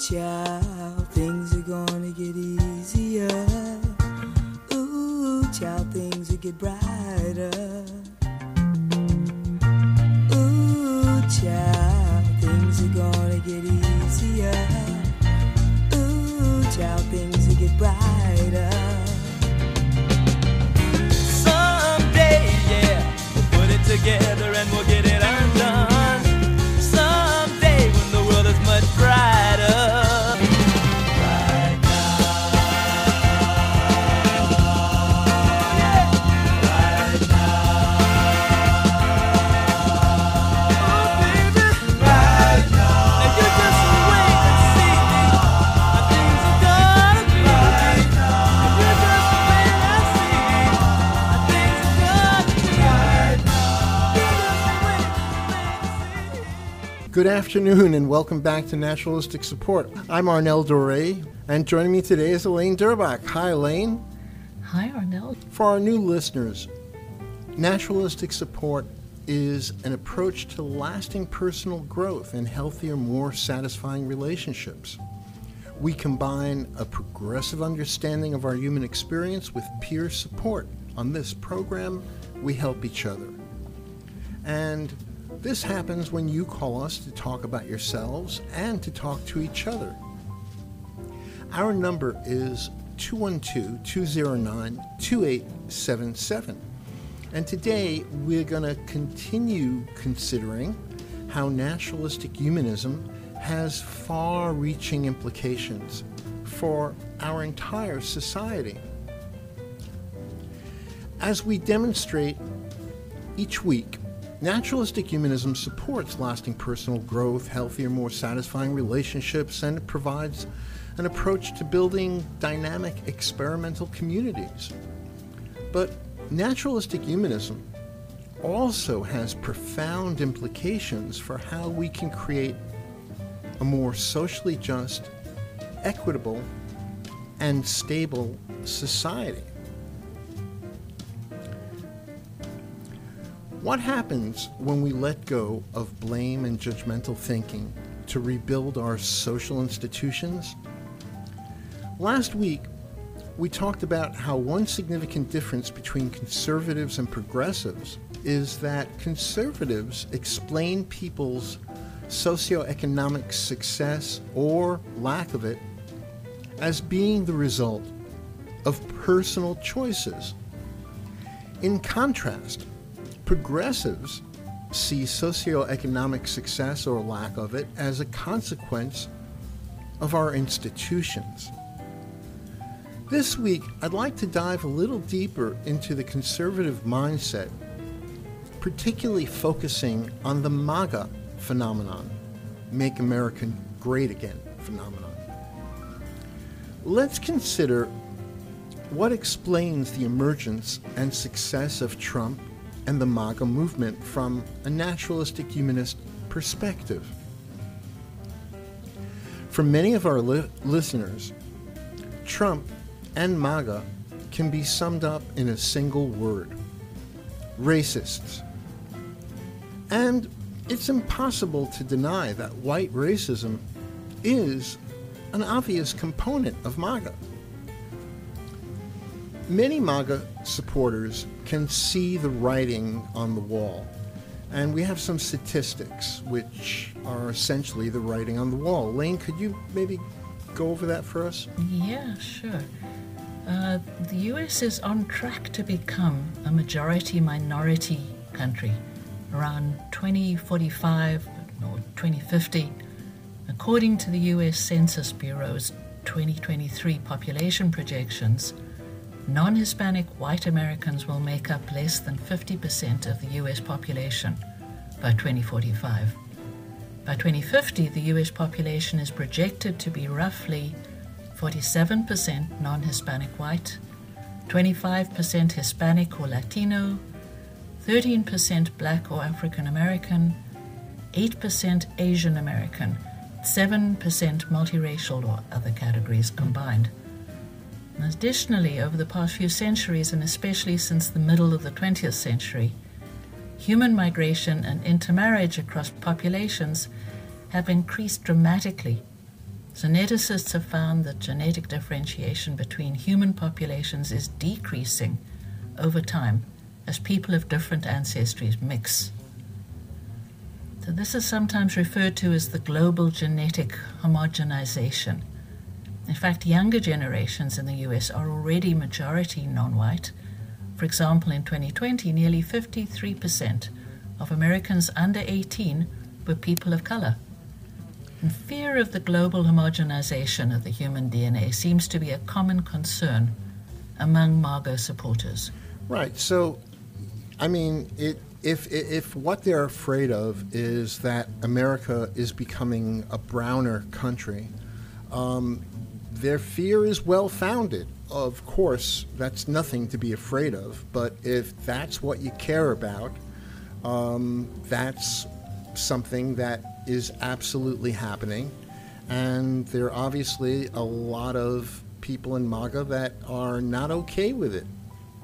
child, things are gonna get easier. Ooh, child, things will get brighter. Ooh, child, things are gonna get easier. Ooh, child, things will get brighter. Someday, yeah, we'll put it together and we'll get it undone. Someday when the world is much brighter. Good afternoon and welcome back to Naturalistic Support. I'm Arnel Doré, and joining me today is Elaine Durbach. Hi, Elaine. Hi, Arnel. For our new listeners, Naturalistic Support is an approach to lasting personal growth and healthier, more satisfying relationships. We combine a progressive understanding of our human experience with peer support. On this program, we help each other. And this happens when you call us to talk about yourselves and to talk to each other. Our number is 212-209-2877. And today we're going to continue considering how naturalistic humanism has far-reaching implications for our entire society. As we demonstrate each week, naturalistic humanism supports lasting personal growth, healthier, more satisfying relationships, and it provides an approach to building dynamic experimental communities. But naturalistic humanism also has profound implications for how we can create a more socially just, equitable, and stable society. What happens when we let go of blame and judgmental thinking to rebuild our social institutions? Last week, we talked about how one significant difference between conservatives and progressives is that conservatives explain people's socioeconomic success or lack of it as being the result of personal choices. In contrast, progressives see socioeconomic success or lack of it as a consequence of our institutions. This week, I'd like to dive a little deeper into the conservative mindset, particularly focusing on the MAGA phenomenon, Make America Great Again phenomenon. Let's consider what explains the emergence and success of Trump and the MAGA movement from a naturalistic humanist perspective. For many of our listeners, Trump and MAGA can be summed up in a single word: racists. And it's impossible to deny that white racism is an obvious component of MAGA. Many MAGA supporters can see the writing on the wall, and we have some statistics which are essentially the writing on the wall. Elaine, could you maybe go over that for us? Yeah, sure. The U.S. is on track to become a majority-minority country around 2045 or 2050, according to the U.S. Census Bureau's 2023 population projections. Non-Hispanic white Americans will make up less than 50% of the U.S. population by 2045. By 2050, the U.S. population is projected to be roughly 47% non-Hispanic white, 25% Hispanic or Latino, 13% Black or African American, 8% Asian American, 7% multiracial or other categories combined. Additionally, over the past few centuries, and especially since the middle of the 20th century, human migration and intermarriage across populations have increased dramatically, Geneticists have found that genetic differentiation between human populations is decreasing over time as people of different ancestries mix. So this is sometimes referred to as the global genetic homogenization. In fact, younger generations in the US are already majority non-white. For example, in 2020, nearly 53% of Americans under 18 were people of color. And fear of the global homogenization of the human DNA seems to be a common concern among MAGA supporters. Right. So, I mean, if what they're afraid of is that America is becoming a browner country, their fear is well-founded. Of course, that's nothing to be afraid of. But if that's what you care about, that's something that is absolutely happening. And there are obviously a lot of people in MAGA that are not okay with it.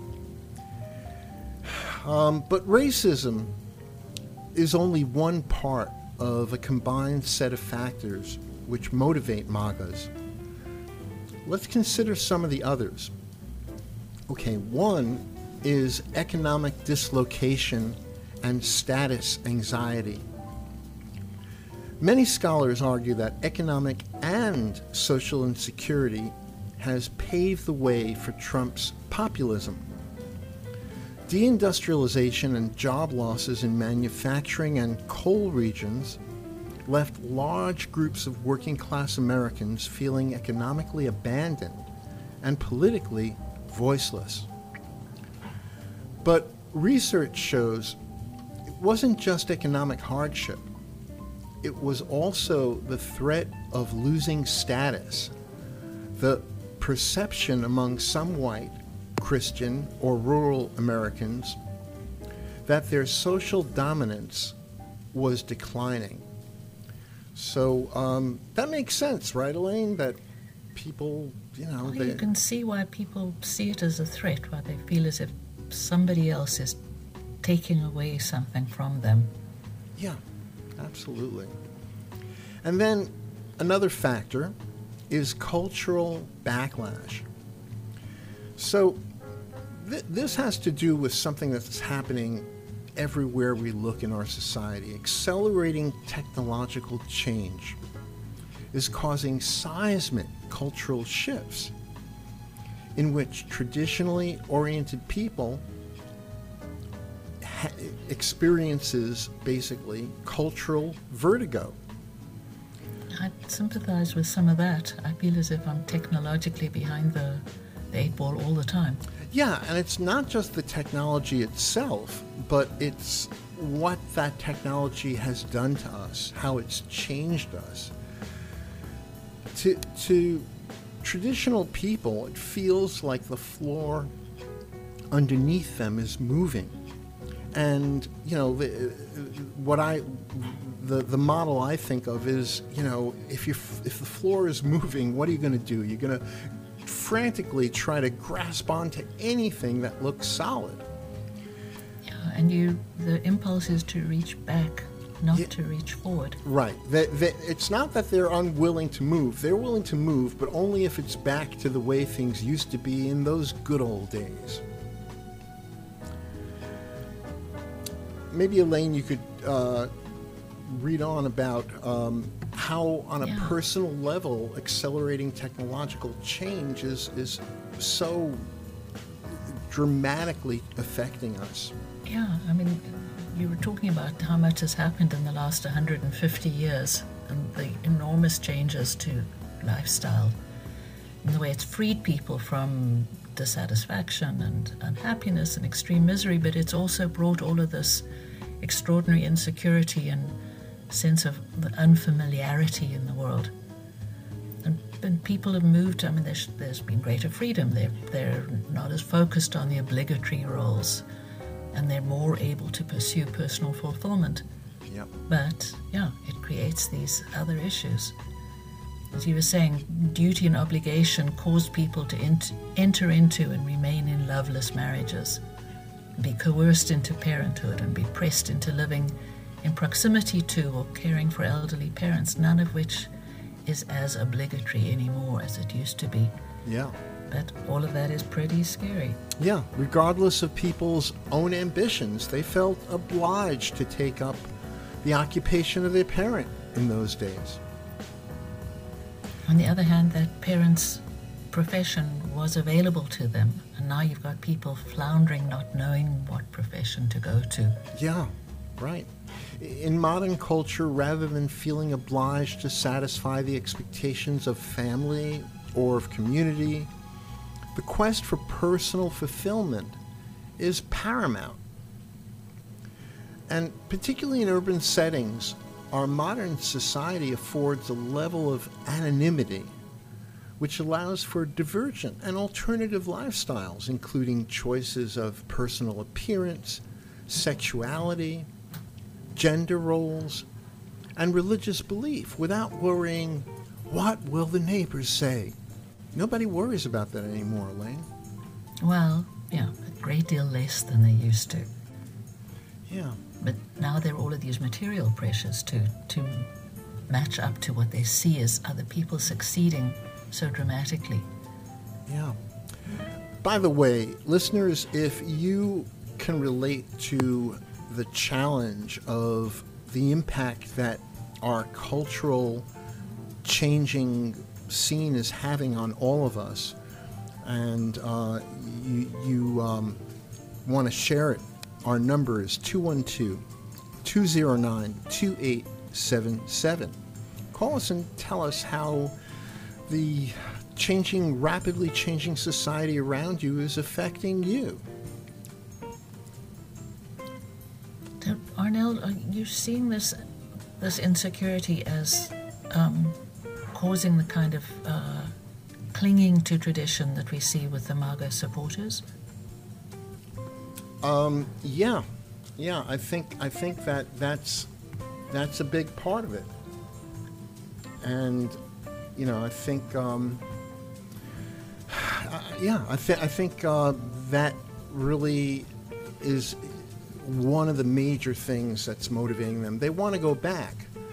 But racism is only one part of a combined set of factors which motivate MAGAs. Let's consider some of the others. Okay, one is economic dislocation and status anxiety. Many scholars argue that economic and social insecurity has paved the way for Trump's populism. Deindustrialization and job losses in manufacturing and coal regions left large groups of working-class Americans feeling economically abandoned and politically voiceless. But research shows it wasn't just economic hardship. It was also the threat of losing status, the perception among some white, Christian, or rural Americans that their social dominance was declining. So that makes sense, right, Elaine? That people, Well, you can see why people see it as a threat, why they feel as if somebody else is taking away something from them. Yeah, absolutely. And then another factor is cultural backlash. So this has to do with something that's happening everywhere we look in our society. Accelerating technological change is causing seismic cultural shifts in which traditionally oriented people experiences basically cultural vertigo. I sympathize with some of that. I feel as if I'm technologically behind the 8 ball all the time. Yeah, and it's not just the technology itself, but it's what that technology has done to us, how it's changed us. To traditional people, it feels like the floor underneath them is moving. And, the model I think of is, if the floor is moving, what are you going to do? You're going to frantically try to grasp onto anything that looks solid. Yeah, and the impulse is to reach back, not to reach forward. Right. It's not that they're unwilling to move. They're willing to move, but only if it's back to the way things used to be in those good old days. Maybe, Elaine, you could read on about how, on a personal level, accelerating technological change is so dramatically affecting us. Yeah, I mean, you were talking about how much has happened in the last 150 years and the enormous changes to lifestyle and the way it's freed people from dissatisfaction and unhappiness and extreme misery, but it's also brought all of this extraordinary insecurity and sense of the unfamiliarity in the world. And people have moved. I mean, there's been greater freedom. They're not as focused on the obligatory roles, and they're more able to pursue personal fulfillment. Yep. But, it creates these other issues. As you were saying, duty and obligation caused people to enter into and remain in loveless marriages, be coerced into parenthood, and be pressed into living in proximity to or caring for elderly parents, none of which is as obligatory anymore as it used to be. Yeah. But all of that is pretty scary. Yeah, regardless of people's own ambitions, they felt obliged to take up the occupation of their parent in those days. On the other hand, that parent's profession was available to them, and now you've got people floundering, not knowing what profession to go to. Yeah, right. In modern culture, rather than feeling obliged to satisfy the expectations of family or of community, the quest for personal fulfillment is paramount. And particularly in urban settings, our modern society affords a level of anonymity which allows for divergent and alternative lifestyles, including choices of personal appearance, sexuality, gender roles, and religious belief without worrying, what will the neighbors say? Nobody worries about that anymore, Elaine. Well, yeah, a great deal less than they used to. Yeah. But now there are all of these material pressures to match up to what they see as other people succeeding so dramatically. Yeah. By the way, listeners, if you can relate to the challenge of the impact that our cultural changing scene is having on all of us, and you want to share it, our number is 212-209-2877. Call us and tell us how the rapidly changing society around you is affecting you. Arnel, are you seeing this insecurity as causing the kind of clinging to tradition that we see with the MAGA supporters? Yeah. I think that's a big part of it, and I think I think that really is one of the major things that's motivating them. They want to go back.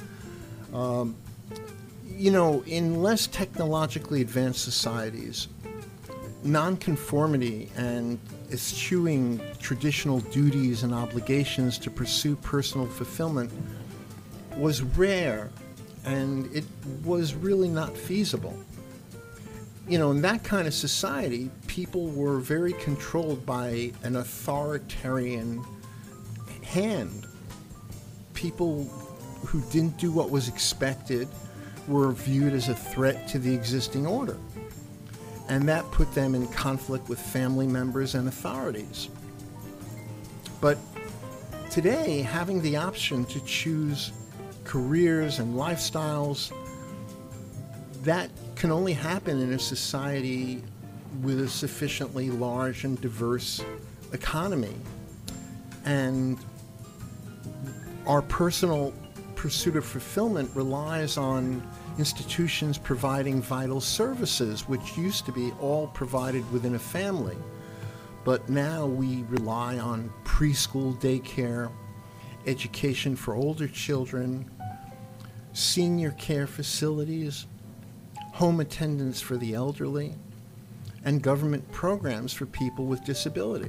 In less technologically advanced societies, nonconformity and eschewing traditional duties and obligations to pursue personal fulfillment was rare, and it was really not feasible. In that kind of society, people were very controlled by an authoritarian hand. People who didn't do what was expected were viewed as a threat to the existing order, and that put them in conflict with family members and authorities. But today, having the option to choose careers and lifestyles, that can only happen in a society with a sufficiently large and diverse economy. And our personal pursuit of fulfillment relies on institutions providing vital services, which used to be all provided within a family. But now we rely on preschool daycare, education for older children, senior care facilities, home attendance for the elderly, and government programs for people with disability.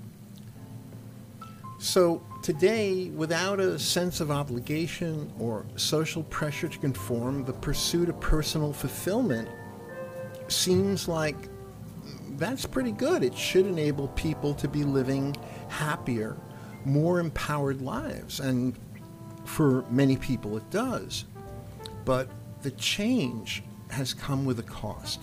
So today, without a sense of obligation or social pressure to conform, the pursuit of personal fulfillment seems like that's pretty good. It should enable people to be living happier, more empowered lives, and for many people it does. But the change has come with a cost.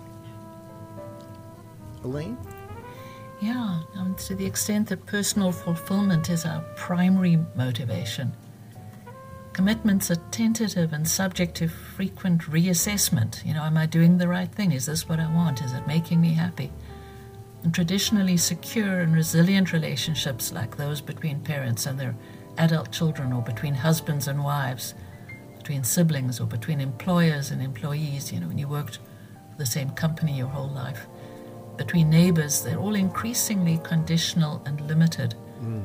Elaine? Yeah, to the extent that personal fulfillment is our primary motivation, commitments are tentative and subject to frequent reassessment. Am I doing the right thing? Is this what I want? Is it making me happy? And traditionally secure and resilient relationships like those between parents and their adult children, or between husbands and wives, between siblings, or between employers and employees, when you worked for the same company your whole life, between neighbors, they're all increasingly conditional and limited.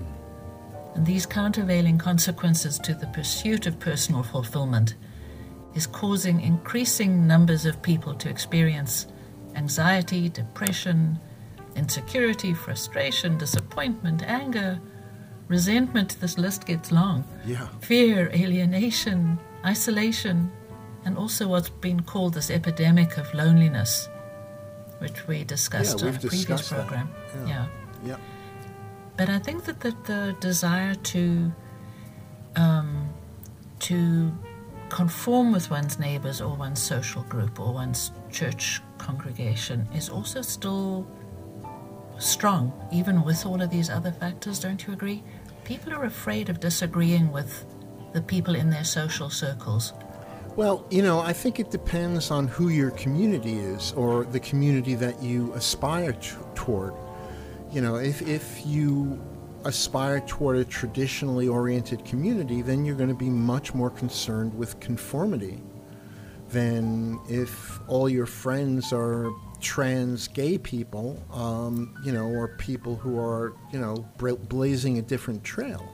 And these countervailing consequences to the pursuit of personal fulfillment is causing increasing numbers of people to experience anxiety, depression, insecurity, frustration, disappointment, anger, resentment. This list gets long. Yeah. Fear, alienation, isolation, and also what's been called this epidemic of loneliness, which we discussed on a previous program. Yeah. But I think that the desire to conform with one's neighbors or one's social group or one's church congregation is also still strong, even with all of these other factors, don't you agree? People are afraid of disagreeing with the people in their social circles. Well, I think it depends on who your community is or the community that you aspire toward. If you aspire toward a traditionally oriented community, then you're going to be much more concerned with conformity than if all your friends are trans gay people, or people who are, blazing a different trail.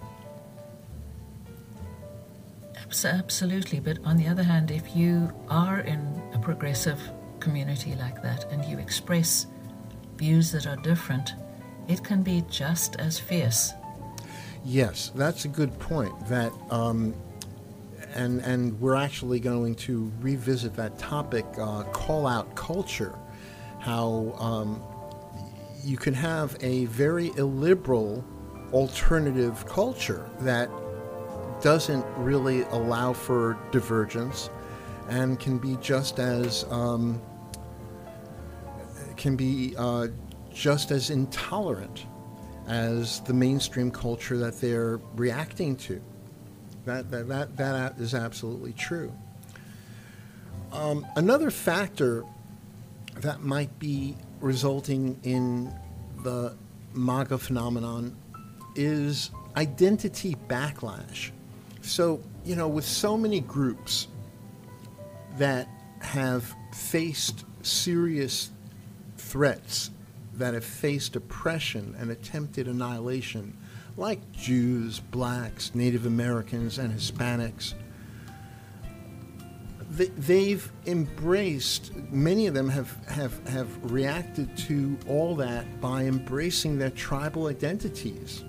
Absolutely, but on the other hand, if you are in a progressive community like that and you express views that are different, it can be just as fierce. Yes, that's a good point. That, and we're actually going to revisit that topic, call-out culture, how you can have a very illiberal alternative culture that doesn't really allow for divergence and can be just as intolerant as the mainstream culture that they're reacting to. That is absolutely true. Another factor that might be resulting in the MAGA phenomenon is identity backlash. So, with so many groups that have faced serious threats, that have faced oppression and attempted annihilation, like Jews, blacks, Native Americans, and Hispanics, they've embraced, many of them have reacted to all that by embracing their tribal identities.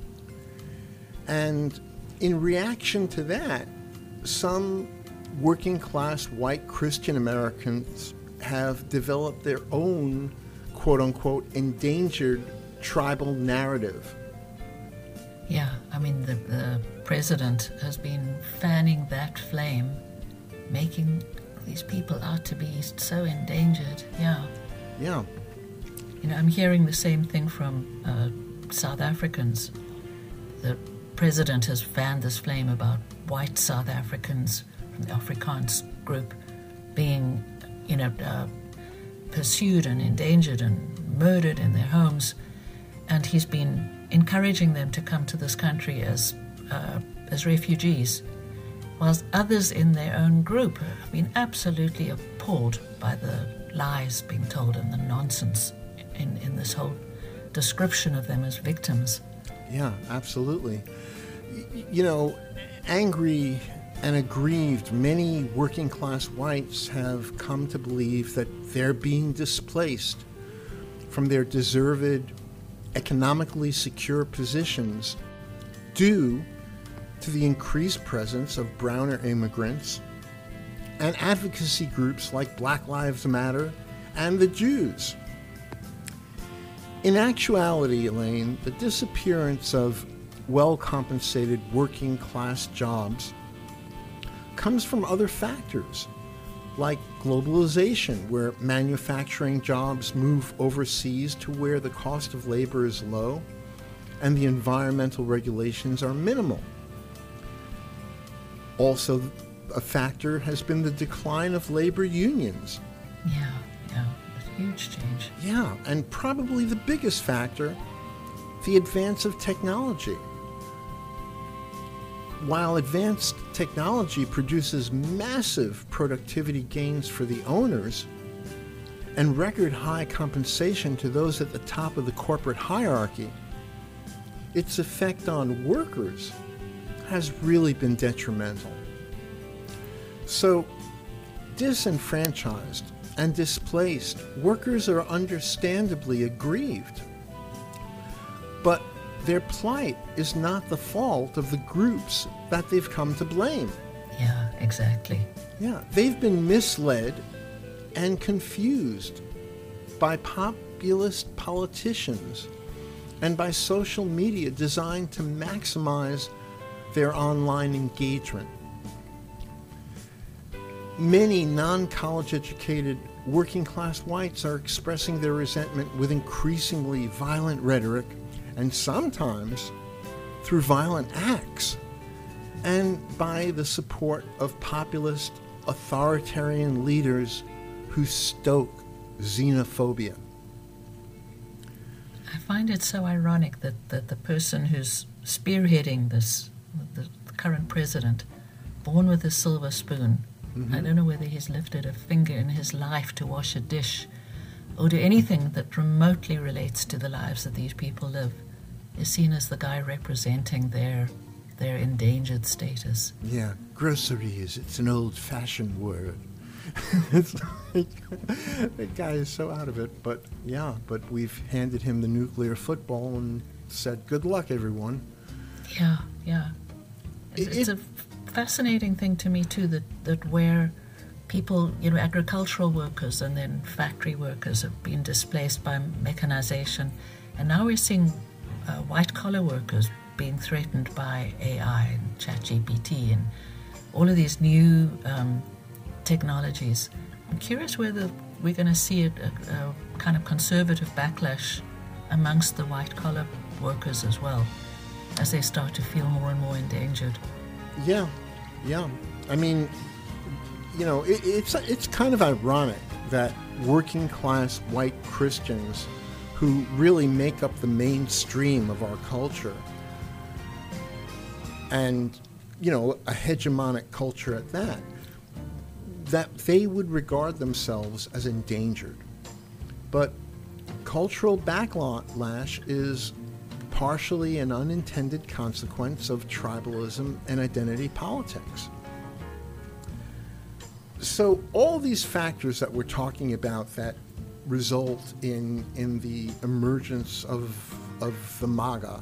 And in reaction to that, some working class white Christian Americans have developed their own quote-unquote endangered tribal narrative. Yeah, I mean, the president has been fanning that flame, making these people out to be so endangered. Yeah. I'm hearing the same thing from South Africans. The president has fanned this flame about white South Africans from the Afrikaans group being, pursued and endangered and murdered in their homes, and he's been encouraging them to come to this country as refugees, whilst others in their own group have been absolutely appalled by the lies being told and the nonsense in this whole description of them as victims. Yeah, absolutely. Angry and aggrieved, many working class whites have come to believe that they're being displaced from their deserved, economically secure positions due to the increased presence of browner immigrants and advocacy groups like Black Lives Matter and the Jews. In actuality, Elaine, the disappearance of well-compensated working class jobs comes from other factors, like globalization, where manufacturing jobs move overseas to where the cost of labor is low and the environmental regulations are minimal. Also, a factor has been the decline of labor unions. Yeah, a huge change. Yeah, and probably the biggest factor, the advance of technology. While advanced technology produces massive productivity gains for the owners and record high compensation to those at the top of the corporate hierarchy, its effect on workers has really been detrimental. So, disenfranchised and displaced workers are understandably aggrieved. But their plight is not the fault of the groups that they've come to blame. Yeah, exactly. Yeah, they've been misled and confused by populist politicians and by social media designed to maximize their online engagement. Many non-college educated working class whites are expressing their resentment with increasingly violent rhetoric and sometimes through violent acts, and by the support of populist authoritarian leaders who stoke xenophobia. I find it so ironic that the person who's spearheading this, the current president, born with a silver spoon, I don't know whether he's lifted a finger in his life to wash a dish or do anything that remotely relates to the lives that these people live, is seen as the guy representing their endangered status. Yeah, groceries, it's an old-fashioned word. It's like, that guy is so out of it, but we've handed him the nuclear football and said, good luck, everyone. Yeah. It's a fascinating thing to me, too, that where people, agricultural workers and then factory workers have been displaced by mechanization, and now we're seeing white-collar workers being threatened by AI and ChatGPT and all of these new technologies. I'm curious whether we're going to see a kind of conservative backlash amongst the white-collar workers as well, as they start to feel more and more endangered. Yeah. I mean, it's kind of ironic that working class white Christians who really make up the mainstream of our culture, and, a hegemonic culture at that they would regard themselves as endangered. But cultural backlash is partially an unintended consequence of tribalism and identity politics. So all these factors that we're talking about that result in the emergence of the MAGA,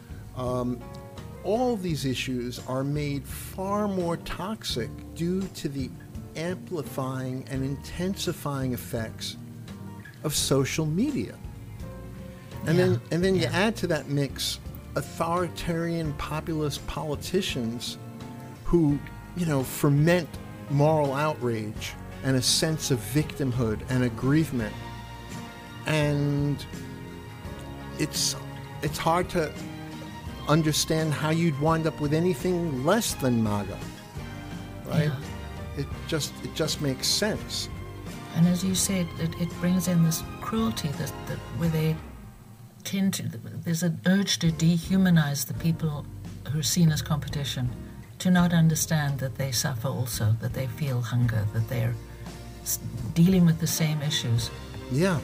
all these issues are made far more toxic due to the amplifying and intensifying effects of social media. And then you add to that mix authoritarian populist politicians who, ferment moral outrage and a sense of victimhood and aggrievement. And it's hard to understand how you'd wind up with anything less than MAGA, right? Yeah. It just makes sense. And as you said, it brings in this cruelty that where they tend to, there's an urge to dehumanize the people who are seen as competition, to not understand that they suffer also, that they feel hunger, that they're dealing with the same issues. Yeah.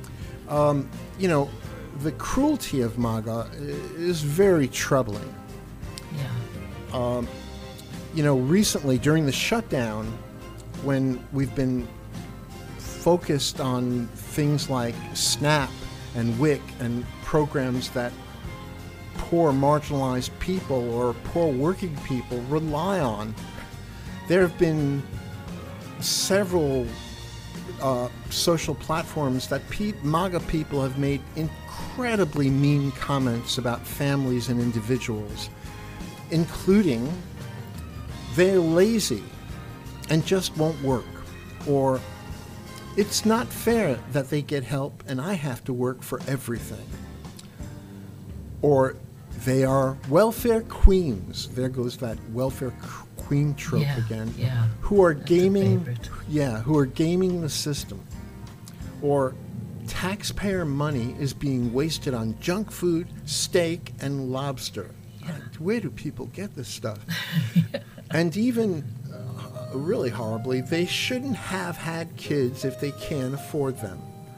The cruelty of MAGA is very troubling. Yeah. Recently during the shutdown, when we've been focused on things like SNAP and WIC and programs that poor marginalized people or poor working people rely on, there have been several social platforms that MAGA people have made incredibly mean comments about families and individuals, including they're lazy and just won't work, or it's not fair that they get help and I have to work for everything, or they are welfare queens. There goes that welfare queen trope again. Yeah. Who are That's gaming? a favorite. Yeah, who are gaming the system, or taxpayer money is being wasted on junk food, steak, and lobster. Yeah. Where do people get this stuff? And even, really horribly, they shouldn't have had kids if they can't afford them.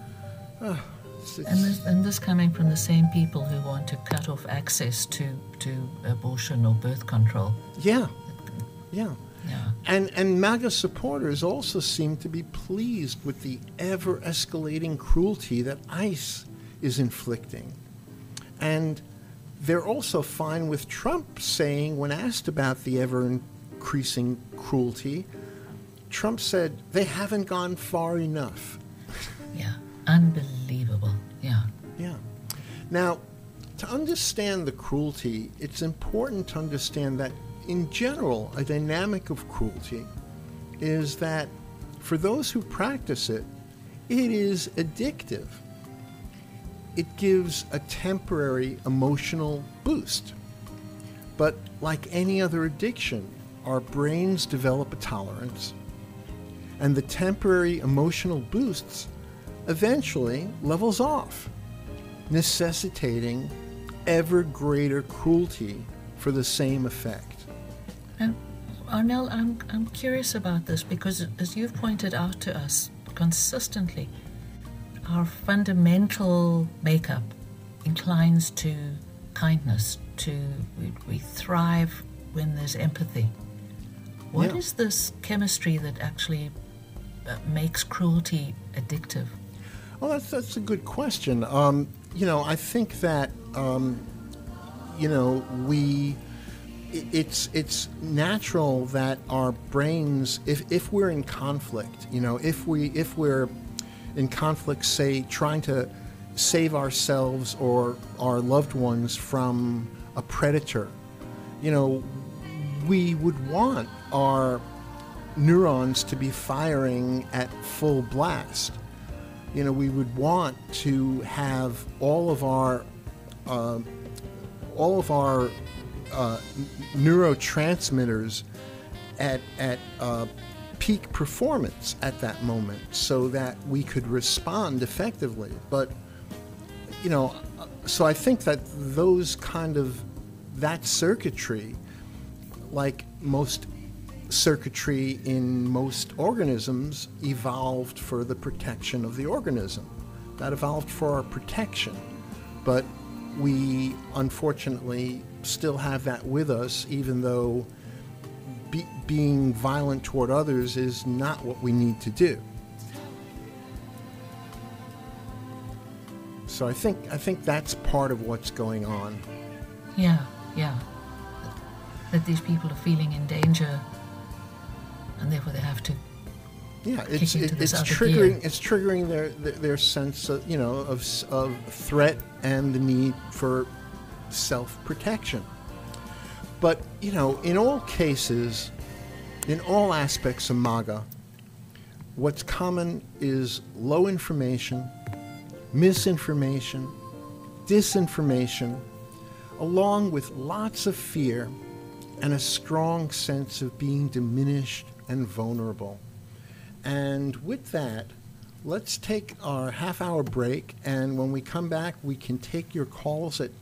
And this coming from the same people who want to cut off access to abortion or birth control. Yeah. Yeah. And MAGA supporters also seem to be pleased with the ever-escalating cruelty that ICE is inflicting. And they're also fine with Trump saying, when asked about the ever-increasing cruelty, Trump said, they haven't gone far enough. Yeah, unbelievable. Yeah. Yeah. Now, to understand the cruelty, it's important to understand that, in general, a dynamic of cruelty is that for those who practice it, it is addictive. It gives a temporary emotional boost. But like any other addiction, our brains develop a tolerance, and the temporary emotional boosts eventually levels off, necessitating ever greater cruelty for the same effect. And Arnel, I'm curious about this because, as you've pointed out to us consistently, our fundamental makeup inclines to kindness, we thrive when there's empathy. What is this chemistry that actually makes cruelty addictive? Well, that's a good question. I think that it's natural that our brains, if we're in conflict, if we're in conflict, say trying to save ourselves or our loved ones from a predator, we would want our neurons to be firing at full blast. We would want to have all of our neurotransmitters at peak performance at that moment, so that we could respond effectively. But so I think that that circuitry, like most circuitry in most organisms, evolved for the protection of the organism. That evolved for our protection. But we unfortunately still have that with us, even though being violent toward others is not what we need to do. So I think that's part of what's going on. Yeah. That these people are feeling in danger, and therefore they have to. Yeah, it's triggering their sense of threat and the need for self-protection. But in all cases, in all aspects of MAGA, what's common is low information, misinformation, disinformation, along with lots of fear and a strong sense of being diminished and vulnerable. And with that, let's take our half-hour break, and when we come back, we can take your calls at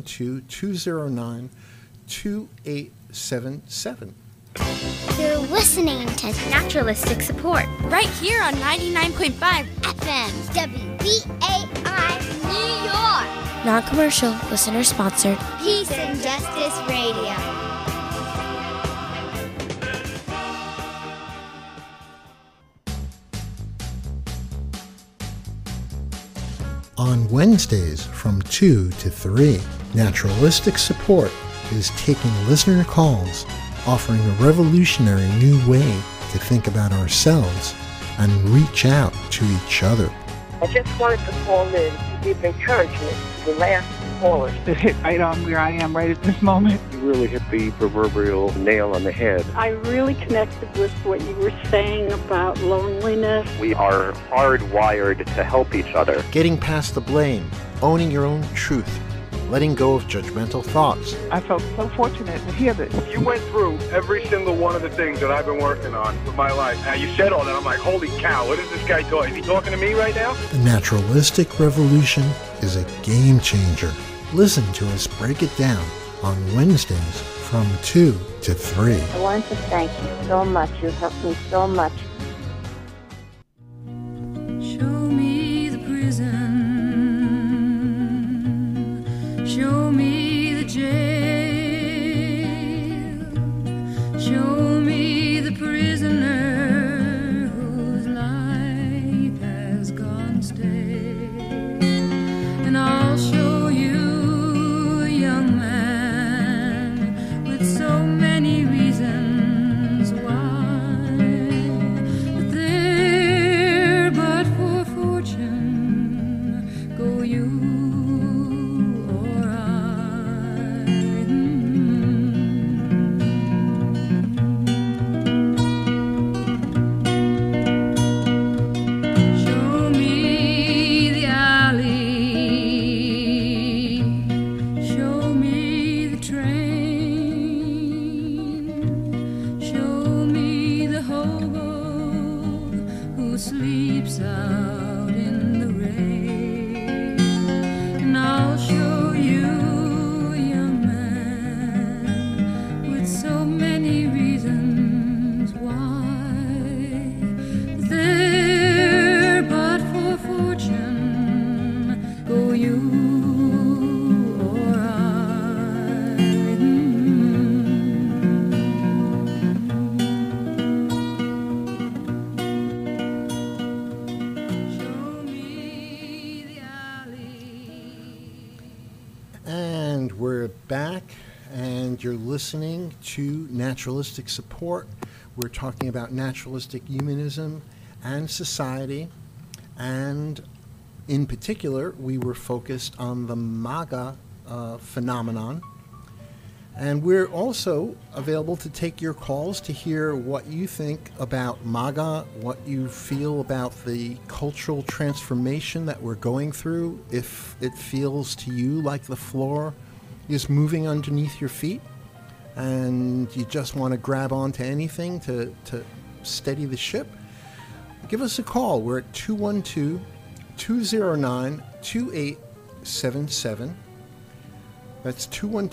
212-209-2877. You're listening to Naturalistic Support right here on 99.5 FM WBAI New York. Non-commercial, listener-sponsored. Peace and Justice Radio. On Wednesdays from 2 to 3, Naturalistic Support is taking listener calls, offering a revolutionary new way to think about ourselves and reach out to each other. I just wanted to call in to give encouragement to the last callers. It hit right on where I am right at this moment. You really hit the proverbial nail on the head. I really connected with what you were saying about loneliness. We are hardwired to help each other. Getting past the blame, owning your own truth, letting go of judgmental thoughts. I felt so fortunate to hear this. You went through every single one of the things that I've been working on with my life. Now, you said all that. I'm like, holy cow, what is this guy talking? Is he talking to me right now? The Naturalistic Revolution is a game changer. Listen to us break it down on Wednesdays from 2 to 3. I want to thank you so much. You helped me so much. Show me the prison. Show me the jail. Show me sleeps out in the rain. And I'll show you a young man with so many reasons why. There, but for fortune, go you or I. And we're back, and you're listening to Naturalistic Support. We're talking about naturalistic humanism and society, and in particular, we were focused on the MAGA phenomenon. And we're also available to take your calls to hear what you think about MAGA, what you feel about the cultural transformation that we're going through, if it feels to you like the floor is moving underneath your feet and you just want to grab onto anything to steady the ship. Give us a call. We're at 212-209-2877. That's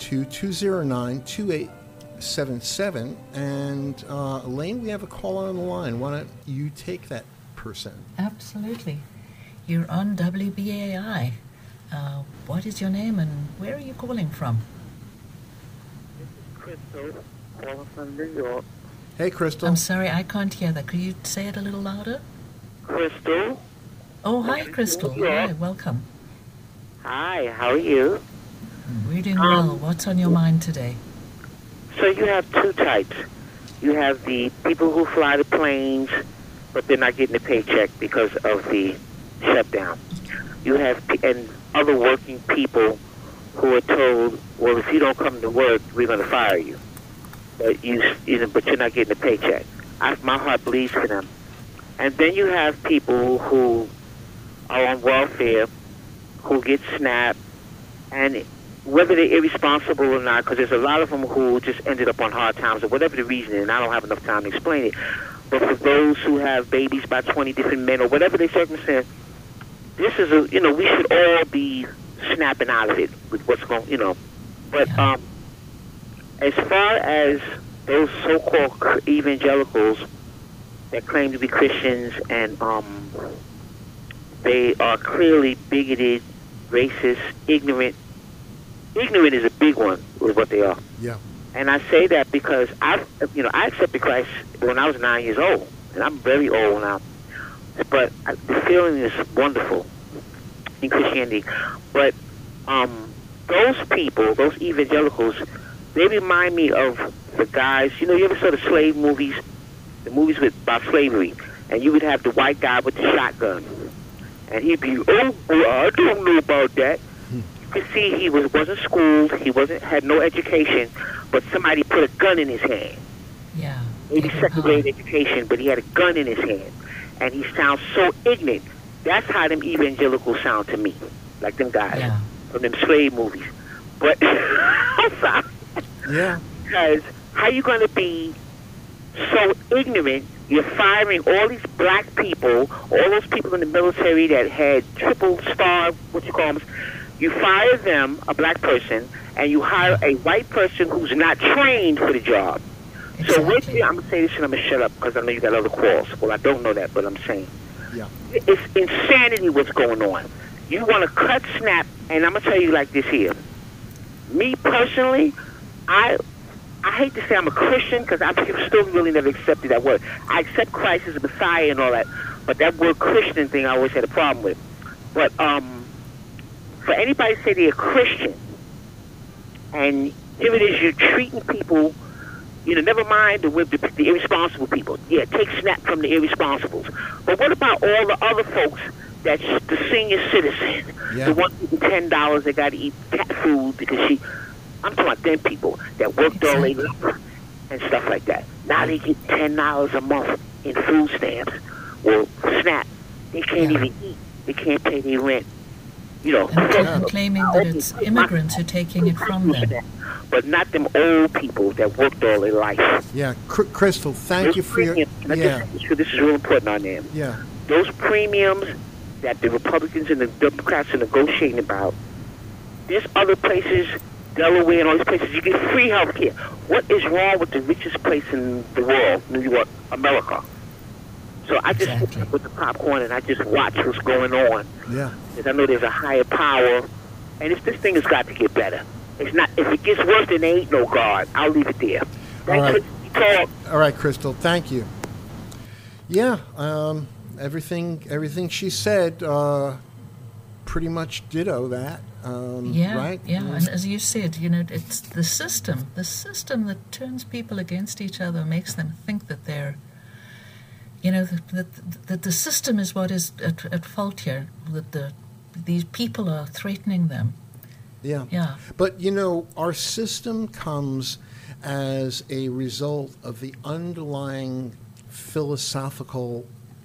212-209-2877. And Elaine, we have a caller on the line. Why don't you take that person? Absolutely. You're on WBAI. What is your name and where are you calling from? Crystal, calling from New York. Hey, Crystal. I'm sorry, I can't hear that. Could you say it a little louder? Crystal. Oh, hi, Crystal. Hi, welcome. Hi, how are you? We're doing well. What's on your mind today? So you have two types. You have the people who fly the planes, but they're not getting a paycheck because of the shutdown. You have and other working people who are told, well, if you don't come to work, we're going to fire you. But but you're not getting a paycheck. My heart bleeds for them. And then you have people who are on welfare, who get SNAP, and whether they're irresponsible or not, because there's a lot of them who just ended up on hard times or whatever the reason is, and I don't have enough time to explain it. But for those who have babies by 20 different men or whatever their circumstance, this is we should all be snapping out of it with what's going, But as far as those so-called evangelicals that claim to be Christians and they are clearly bigoted, racist, ignorant. Ignorant is a big one with what they are. Yeah. And I say that because I accepted Christ when I was 9 years old, and I'm very old now. But the feeling is wonderful in Christianity. But those people, those evangelicals, they remind me of the guys. You ever saw the slave movies, the movies about slavery, and you would have the white guy with the shotgun, and he'd be, oh, I don't know about that. You could see he wasn't schooled, he had no education, but somebody put a gun in his hand. Yeah. Maybe second grade education, but he had a gun in his hand, and he sounds so ignorant. That's how them evangelicals sound to me, like them guys from them slave movies. But I'm sorry. Yeah. Because how you going to be so ignorant? You're firing all these black people, all those people in the military that had triple star, you fire them, a black person, and you hire a white person who's not trained for the job. Exactly. So I'm going to say this and I'm going to shut up because I know you got other calls. Well, I don't know that, but I'm saying. Yeah. It's insanity what's going on. You want to cut SNAP, and I'm going to tell you like this here. Me personally, I hate to say I'm a Christian because I've still really never accepted that word. I accept Christ as a Messiah and all that, but that word Christian thing I always had a problem with. But for anybody to say they're a Christian, and here it is, you're treating people, never mind the irresponsible people. Yeah, take SNAP from the irresponsibles. But what about all the other folks that's the senior citizen, the one who $10 they got to eat cat food because I'm talking about them people that worked all their life and stuff like that. Now they get $10 a month in food stamps or SNAP. They can't even eat. They can't pay their rent. And claiming that it's immigrants who are taking it from them. But not them old people that worked all their life. Yeah, Crystal, thank you for your... This is real important on them. Yeah. those premiums that the Republicans and the Democrats are negotiating about, there's other places, Delaware and all these places, you get free health care. What is wrong with the richest place in the world, New York, America? So I just sit up with the popcorn and I just watch what's going on. Yeah. Because I know there's a higher power, and this thing has got to get better. It's not. If it gets worse, then there ain't no God. I'll leave it there. Thanks for the talk. All right, Crystal. Thank you. Yeah. Everything she said, pretty much ditto that. Right? Yeah. And as you said, it's the system that turns people against each other, makes them think that they're, that the system is what is at fault here, that these people are threatening them. Yeah. Yeah. But, our system comes as a result of the underlying philosophical,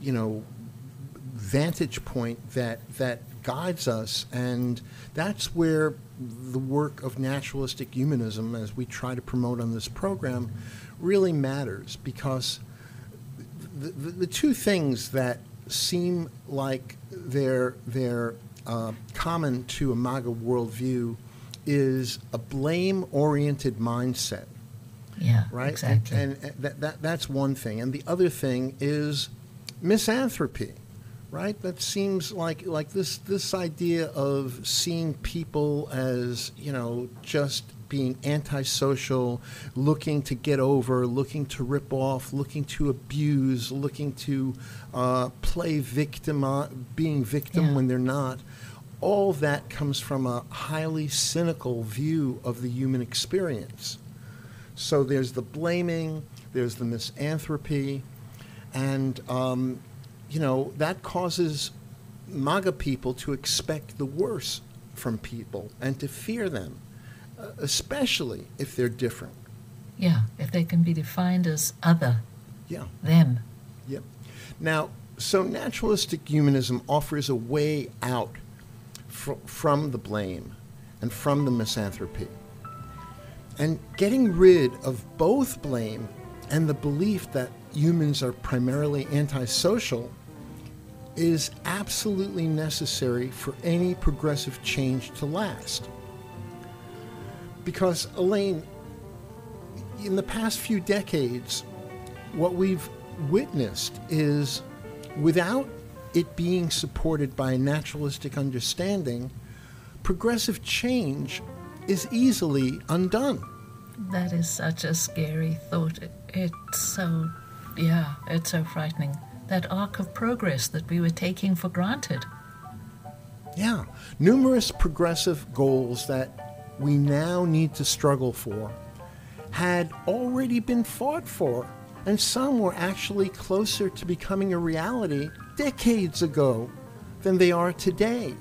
vantage point that guides us, and that's where the work of naturalistic humanism, as we try to promote on this program, really matters, because the two things that seem like they're common to a MAGA worldview is a blame-oriented mindset. Yeah, right? Exactly. And that's one thing. And the other thing is misanthropy, right? That seems like this idea of seeing people as, just being antisocial, looking to get over, looking to rip off, looking to abuse, looking to play victim, being victim when they're not. All that comes from a highly cynical view of the human experience. So there's the blaming, there's the misanthropy, and, that causes MAGA people to expect the worst from people and to fear them, especially if they're different. Yeah, if they can be defined as other. Yeah. Them. Yep. Now, so naturalistic humanism offers a way out from the blame and from the misanthropy. And getting rid of both blame and the belief that humans are primarily antisocial is absolutely necessary for any progressive change to last. Because, Elaine, in the past few decades, what we've witnessed is, without it being supported by a naturalistic understanding, progressive change is easily undone. That is such a scary thought. It's so frightening. That arc of progress that we were taking for granted. Yeah. Numerous progressive goals that we now need to struggle for had already been fought for, and some were actually closer to becoming a reality decades ago than they are today.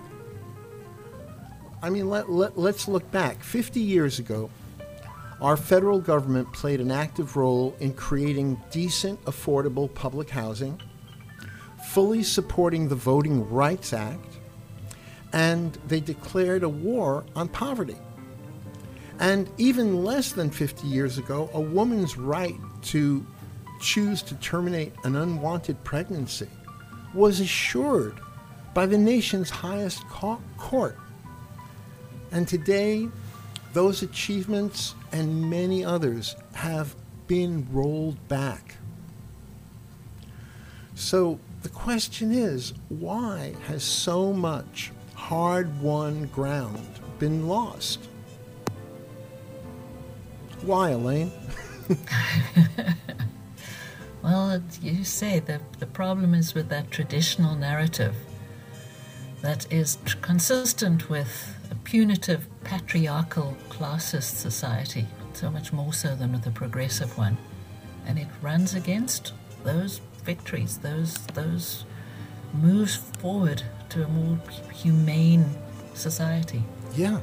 I mean, let's look back. 50 years ago, our federal government played an active role in creating decent, affordable public housing, fully supporting the Voting Rights Act, and they declared a war on poverty. And even less than 50 years ago, a woman's right to choose to terminate an unwanted pregnancy was assured by the nation's highest court. And today, those achievements and many others have been rolled back. So the question is, why has so much hard-won ground been lost? Why, Elaine? Well, you say the problem is with that traditional narrative that is consistent with a punitive, patriarchal, classist society, so much more so than with the progressive one. And it runs against those victories, those moves forward to a more humane society. Yeah.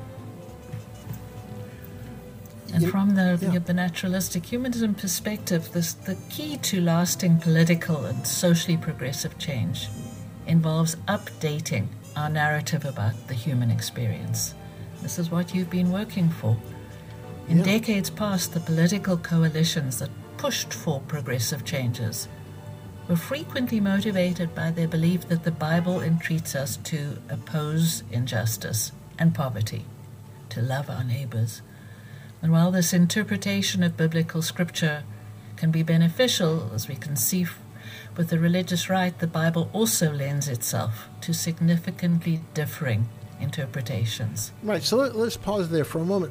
And from the naturalistic humanism perspective, the key to lasting political and socially progressive change involves updating our narrative about the human experience. This is what you've been working for. In decades past, the political coalitions that pushed for progressive changes were frequently motivated by their belief that the Bible entreats us to oppose injustice and poverty, to love our neighbors. And while this interpretation of biblical scripture can be beneficial, as we can see with the religious right, the Bible also lends itself to significantly differing interpretations. Right, so let's pause there for a moment.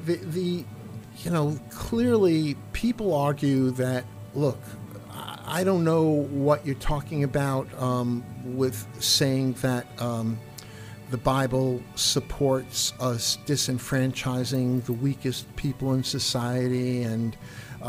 Clearly people argue that, look, I don't know what you're talking about with saying that the Bible supports us disenfranchising the weakest people in society and,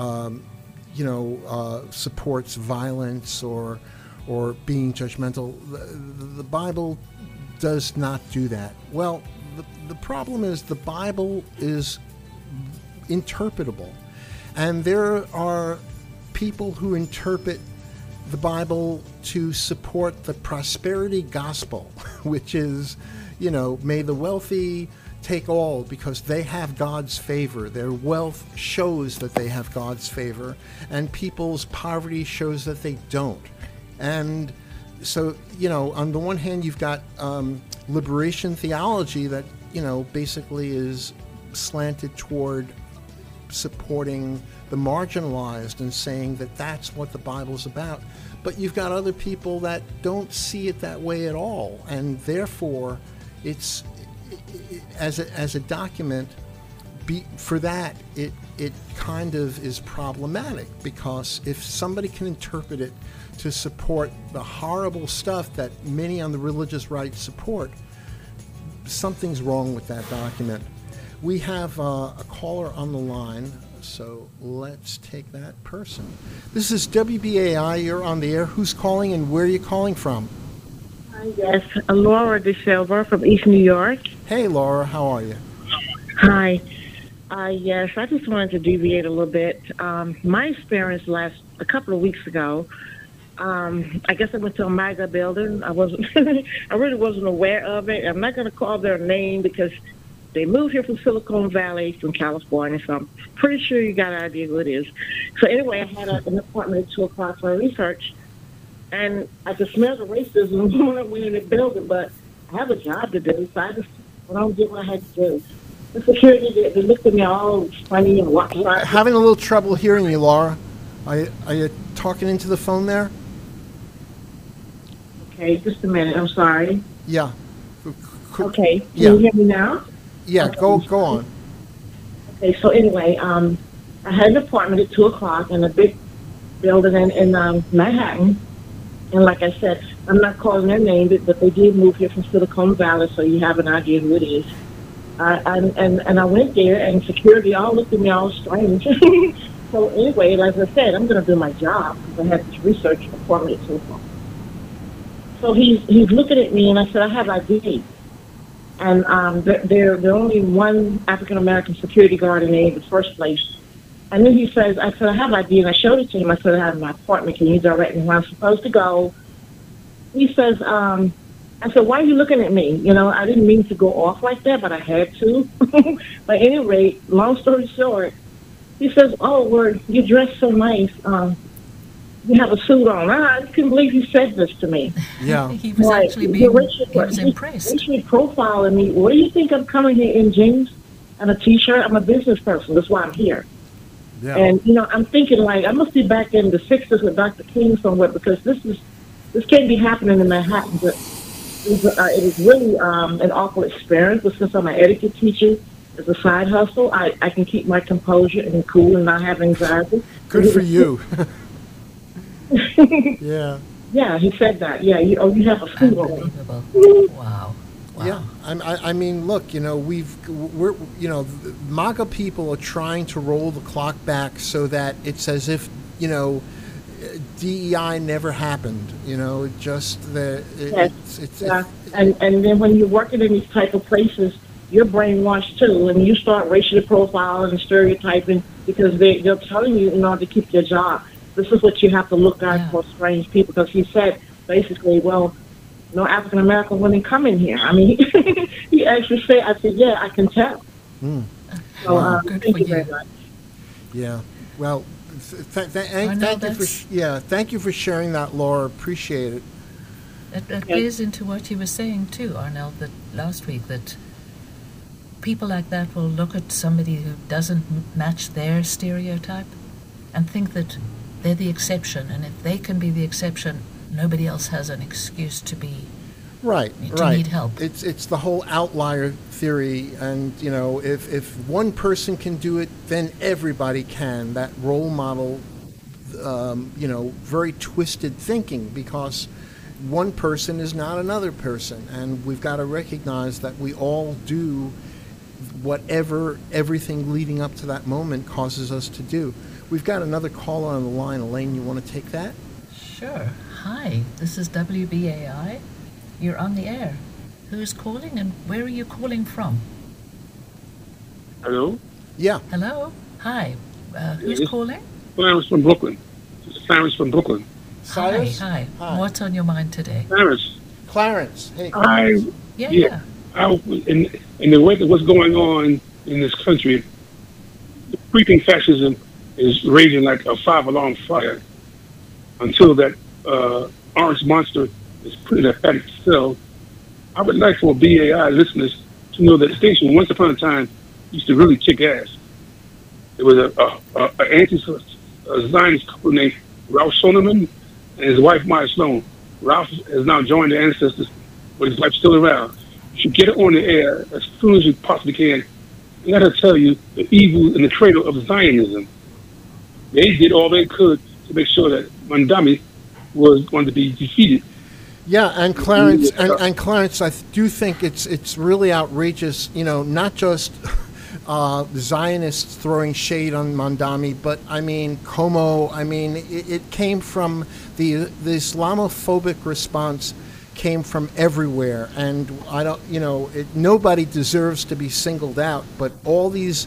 supports violence or being judgmental. The Bible does not do that. Well, the problem is the Bible is interpretable, and there are people who interpret the Bible to support the prosperity gospel, which is, may the wealthy take all because they have God's favor. Their wealth shows that they have God's favor, and people's poverty shows that they don't. And so, on the one hand, you've got liberation theology that, basically is slanted toward supporting the marginalized and saying that that's what the Bible's about. But you've got other people that don't see it that way at all, and therefore it's as a document for that it kind of is problematic, because if somebody can interpret it to support the horrible stuff that many on the religious right support, something's wrong with that document. We have a caller on the line, so let's take that person. This is WBAI. You're on the air. Who's calling and where are you calling from? Yes, Laura De Silva from East New York. Hey, Laura. How are you? Hi. Yes, I just wanted to deviate a little bit. My experience a couple of weeks ago, I guess I went to a MAGA building. I really wasn't aware of it. I'm not going to call their name because they moved here from Silicon Valley, from California, so I'm pretty sure you got an idea who it is. So anyway, I had an appointment at 2 o'clock for research, and I could smell the racism when I went in the building, but I have a job to do, so I just went on and did what I had to do. The security, they looked at me all funny and walked around. Having a little trouble hearing you, Laura. Are you talking into the phone there? Okay, just a minute. I'm sorry. Yeah. Okay. Can you hear me now? Yeah, okay. Go on. Okay, so anyway, I had an appointment at 2 o'clock in a big building in Manhattan. And like I said, I'm not calling their name, but they did move here from Silicon Valley, so you have an idea who it is. And I went there, and security all looked at me all strange. So anyway, like I said, I'm going to do my job because I had this research appointment at 2 o'clock. So he's looking at me, and I said, I have ID. And there only one African-American security guard in the first place. And then he says, I said, I have ID, and I showed it to him. I said, I have my appointment. Can you direct me where I'm supposed to go? He says, I said, why are you looking at me? I didn't mean to go off like that, but I had to. But at any rate, long story short, he says, oh, well, you dress so nice. You have a suit on. I couldn't believe he said this to me. Yeah. He was actually he was impressed. Racially profiling me. What do you think I'm coming here in jeans and a T-shirt? I'm a business person. That's why I'm here. Yeah. And, I'm thinking, like, I must be back in the 60s with Dr. King somewhere, because this can't be happening in Manhattan. But it was really an awful experience. But since I'm an etiquette teacher, as a side hustle, I can keep my composure and cool and not have anxiety. Good for you. Yeah. Yeah, he said that. Yeah, you have a suit on. Wow. Yeah, I mean, look, we're MAGA people are trying to roll the clock back so that it's as if DEI never happened. Just that. And then when you're working in these type of places, you're brainwashed too, and you start racially profiling and stereotyping because they're telling you in order to keep your job. This is what you have to look out for strange people, because he said basically, well, no African American women come in here. I mean, he actually said, I said, I can tell. Mm. So Good thank for you very much. Yeah. Well, Thank you for sharing that, Laura. Appreciate it. It plays into what you were saying too, Arnell, that last week, that people like that will look at somebody who doesn't match their stereotype and think that they're the exception, and if they can be the exception, nobody else has an excuse to be need help. It's the whole outlier theory, and if one person can do it, then everybody can. That role model, very twisted thinking, because one person is not another person, and we've got to recognize that we all do whatever everything leading up to that moment causes us to do. We've got another caller on the line. Elaine, you want to take that? Sure. Hi, this is WBAI. You're on the air. Who's calling, and where are you calling from? Hello? Yeah. Hello? Hi. Who's calling? Clarence from Brooklyn. This is Clarence from Brooklyn. Cyrus? Hi. What's on your mind today? Clarence. Hey, Clarence. Yeah. In the wake of what's going on in this country, the creeping fascism is raging like a five-alarm fire until that orange monster is put in a padded cell. I would like for BAI listeners to know that the station once upon a time used to really kick ass. There was an anti-Zionist couple named Ralph Schoeneman and his wife Maya Sloan. Ralph has now joined the ancestors, but his wife's still around. You should get her on the air as soon as you possibly can. And let her tell you the evil and the traitor of Zionism. They did all they could to make sure that Mandami was going to be defeated. Yeah, and Clarence, and Clarence, I do think it's really outrageous. Not just the Zionists throwing shade on Mandami, but Como. It came from the Islamophobic response came from everywhere, and I don't. Nobody deserves to be singled out, but all these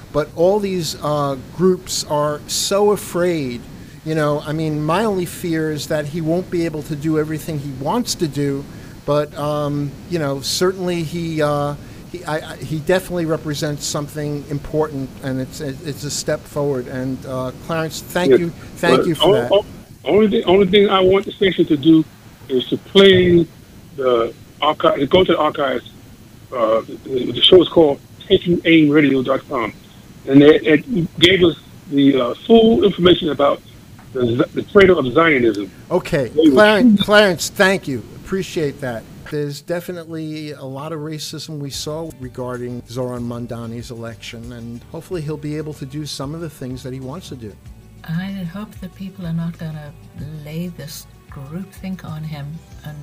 groups are so afraid. My only fear is that he won't be able to do everything he wants to do, but certainly he definitely represents something important, and it's a step forward. And Clarence, thank you for that. Only thing I want the station to do is to play the archive. Go to the archives. The show is called TakingAimRadio.com, and it gave us the full information about the traitor of Zionism. Okay, Clarence, thank you. Appreciate that. There's definitely a lot of racism we saw regarding Zoran Mandani's election, and hopefully he'll be able to do some of the things that he wants to do. I hope that people are not going to lay this groupthink on him and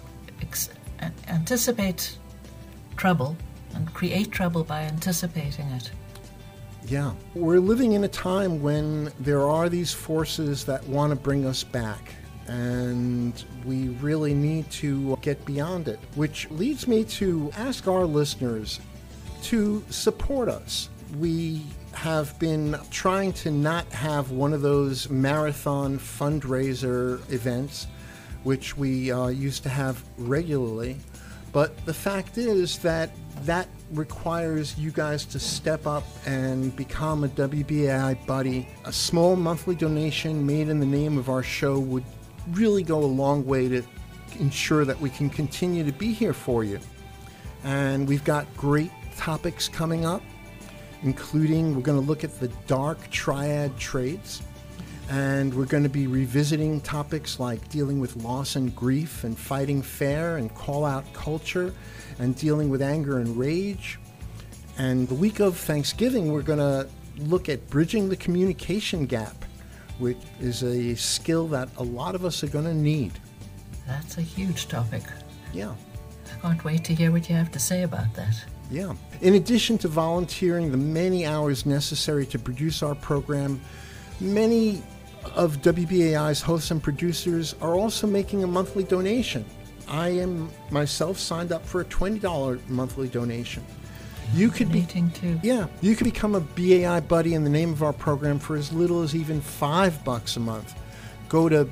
anticipate trouble and create trouble by anticipating it. Yeah. We're living in a time when there are these forces that want to bring us back, and we really need to get beyond it, which leads me to ask our listeners to support us. We have been trying to not have one of those marathon fundraiser events, which we used to have regularly, but the fact is that requires you guys to step up and become a WBAI buddy. A small monthly donation made in the name of our show would really go a long way to ensure that we can continue to be here for you. And we've got great topics coming up, including we're going to look at the dark triad traits, and we're going to be revisiting topics like dealing with loss and grief and fighting fair and call-out culture and dealing with anger and rage. And the week of Thanksgiving, we're going to look at bridging the communication gap, which is a skill that a lot of us are going to need. That's a huge topic. Yeah. I can't wait to hear what you have to say about that. Yeah. In addition to volunteering the many hours necessary to produce our program, many of WBAI's hosts and producers are also making a monthly donation. I am myself signed up for a $20 monthly donation. You could you could become a BAI buddy in the name of our program for as little as even $5 a month. Go to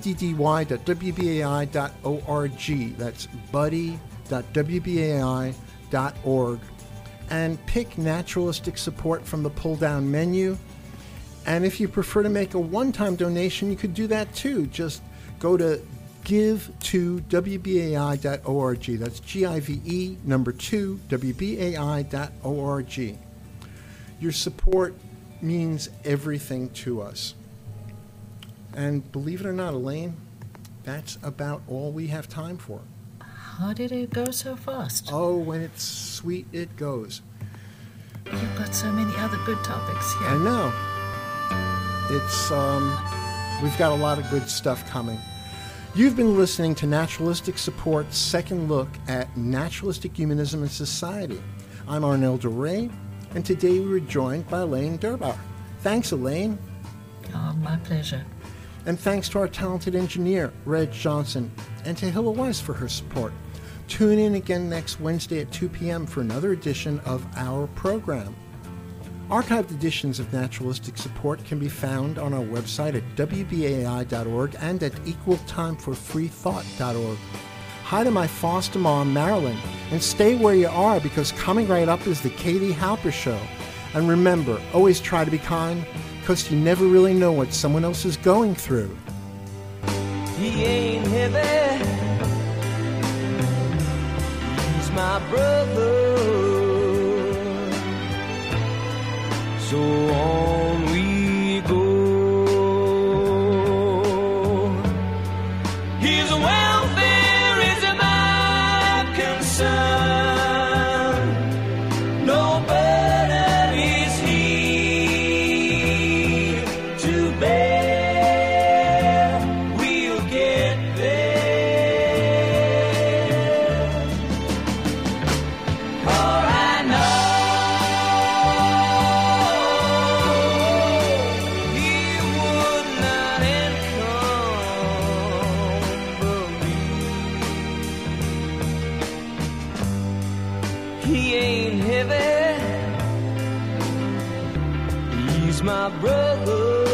buddy.wbai.org. That's buddy.wbai.org, and pick naturalistic support from the pull-down menu. And if you prefer to make a one-time donation, you could do that too. Just go to give2wbai.org. That's GIVE number 2 WBAI.org. Your support means everything to us. And believe it or not, Elaine, that's about all we have time for. How did it go so fast? Oh, when it's sweet, it goes. You've got so many other good topics here. I know. It's, we've got a lot of good stuff coming. You've been listening to Naturalistic Support's second look at naturalistic humanism and society. I'm Arnel DeRay, and today we were joined by Elaine Durbauer. Thanks, Elaine. Oh, my pleasure. And thanks to our talented engineer, Reg Johnson, and to Hilla Weiss for her support. Tune in again next Wednesday at 2 p.m. for another edition of our program. Archived editions of Naturalistic Support can be found on our website at WBAI.org and at equaltimeforfreethought.org. Hi to my foster mom, Marilyn, and stay where you are, because coming right up is the Katie Halper Show. And remember, always try to be kind, because you never really know what someone else is going through. He ain't heavy, he's my brother. So on we go. His welfare is my concern. No burden is he to bear. We'll get there. For I know he ain't heavy, he's my brother.